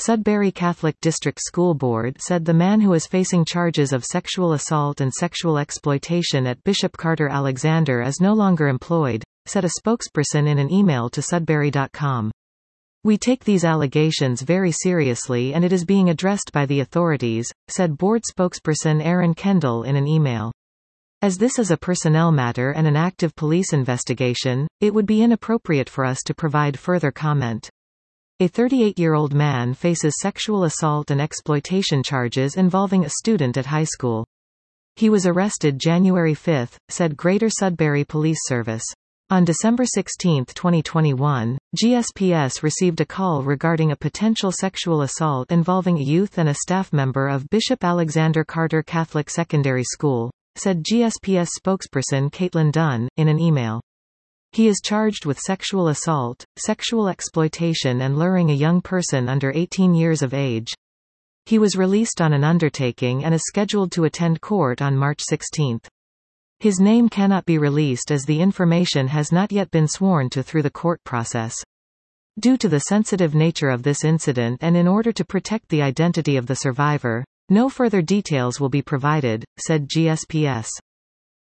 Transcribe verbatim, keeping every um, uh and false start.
Sudbury Catholic District School Board said the man who is facing charges of sexual assault and sexual exploitation at Bishop Carter Alexander is no longer employed, said a spokesperson in an email to Sudbury dot com. "We take these allegations very seriously and it is being addressed by the authorities," said board spokesperson Aaron Kendall in an email. "As this is a personnel matter and an active police investigation, it would be inappropriate for us to provide further comment." A thirty-eight-year-old man faces sexual assault and exploitation charges involving a student at high school. He was arrested January fifth, said Greater Sudbury Police Service. On December sixteenth twenty twenty-one, G S P S received a call regarding a potential sexual assault involving a youth and a staff member of Bishop Alexander Carter Catholic Secondary School, said G S P S spokesperson Caitlin Dunn, in an email. He is charged with sexual assault, sexual exploitation and luring a young person under eighteen years of age. He was released on an undertaking and is scheduled to attend court on March sixteenth. His name cannot be released as the information has not yet been sworn to through the court process. Due to the sensitive nature of this incident and in order to protect the identity of the survivor, no further details will be provided, said G S P S.